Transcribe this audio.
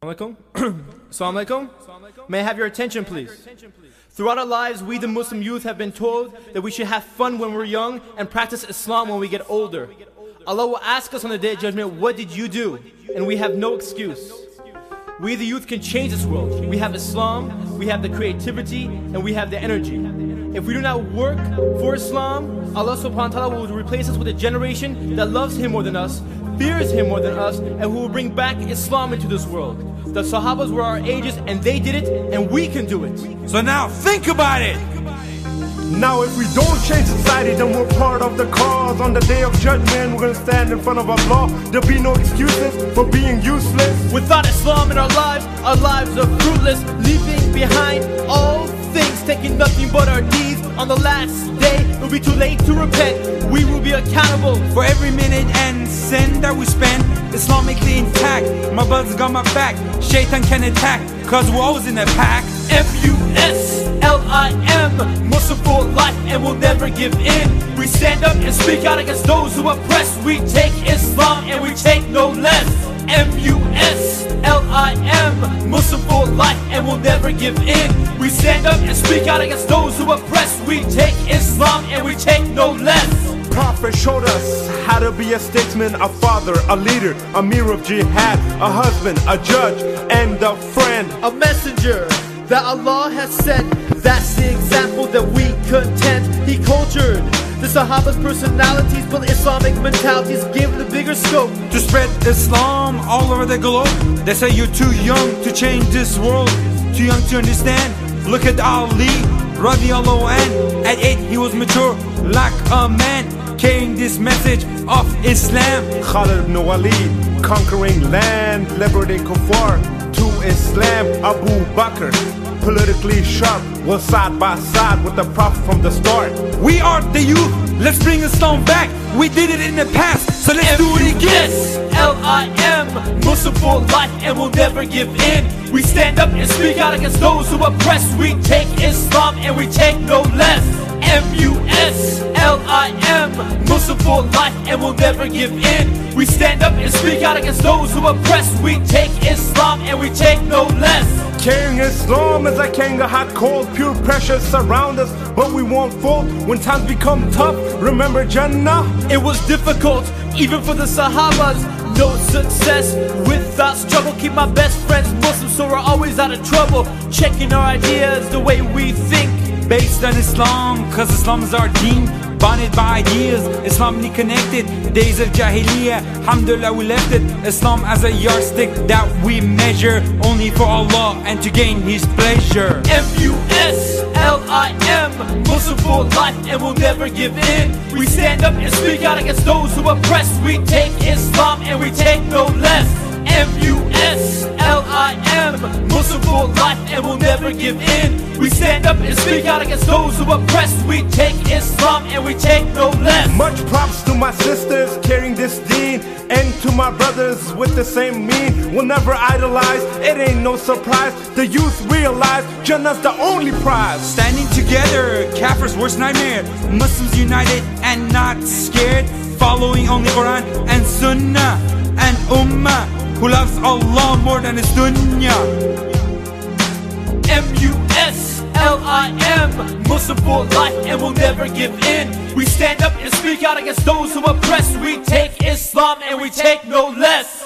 Assalamu alaikum. May I have your attention, please? Throughout our lives, we the Muslim youth have been told that we should have fun when we're young and practice Islam when we get older. Allah will ask us on the Day of Judgment, what did you do? And we have no excuse. We the youth can change this world. We have Islam, we have the creativity, and we have the energy. If we do not work for Islam, Allah subhanahu wa ta'ala will replace us with a generation that loves Him more than us, fears Him more than us, and who will bring back Islam into this world. The Sahabas were our ages and they did it, and we can do it. So now think about it. Now if we don't change society, then we're part of the cause. On the Day of Judgment, we're gonna stand in front of Allah. There'll be no excuses for being useless. Without Islam in our lives are fruitless, leaving behind all things, taking nothing but our deeds. On the last day, it'll be too late to repent. We will be accountable for every minute and sin that we spend. Islamically intact, my brothers got my back. Shaitan can attack, cause we're always in a pack. M-U-S-L-I-M, Muslim for life and we'll never give in. We stand up and speak out against those who oppress. We take Islam and we take no less. M-U-S-L-I-M, Muslim for life and we'll never give in. We stand up and speak out against those who oppress. We take Islam and we take no less. Prophet showed us how to be a statesman, a father, a leader, Amir of Jihad, a husband, a judge, and a friend. A messenger that Allah has sent. That's the example that we contend. He cultured the Sahaba's personalities, but Islamic mentalities give the bigger scope to spread Islam all over the globe. They say you're too young to change this world, too young to understand. Look at Ali, radiallahu anh. At 8 he was mature like a man, carrying this message of Islam. Khalid ibn Walid, conquering land, liberating kuffar to Islam. Abu Bakr, politically sharp, was side by side with the Prophet from the start. We are the youth, let's bring Islam back. We did it in the past, so let's do it again. M-U-S-L-I-M, Muslim for life and we'll never give in. We stand up and speak out against those who oppress. We take Islam and we take no less. M-U-S-L-I-M, Muslim for life and we'll never give in. We stand up and speak out against those who oppress. We take Islam and we take no less. Carrying Islam is like carrying a hot coal. Pure pressure surround us, but we won't fold. When times become tough, remember Jannah. It was difficult, even for the Sahabas. No success without struggle. Keep my best friends Muslim, so we're always out of trouble. Checking our ideas, the way we think, based on Islam, cause Islam is our deen. Bonded by ideas, Islamically connected. Days of Jahiliyyah, alhamdulillah we left it. Islam as a yardstick that we measure only for Allah and to gain His pleasure. M-U-S-L-I-M, Muslim for life and we'll never give in. We stand up and speak out against those who oppress. We take Islam and we take no less. M-U-S-L-I-M, Muslim for life and we'll never give in. We stand up and speak out against those who oppress. We take Islam and we take no less. Much props to my sisters carrying this deen, and to my brothers with the same mean. We'll never idolize, it ain't no surprise. The youth realize Jannah's the only prize. Standing together, Kafir's worst nightmare. Muslims united and not scared, following only Quran and Sunnah and Ummah, who loves Allah more than his dunya. M-U-S-L-I-M, Muslim for life and we'll never give in. We stand up and speak out against those who oppress. We take Islam and we take no less.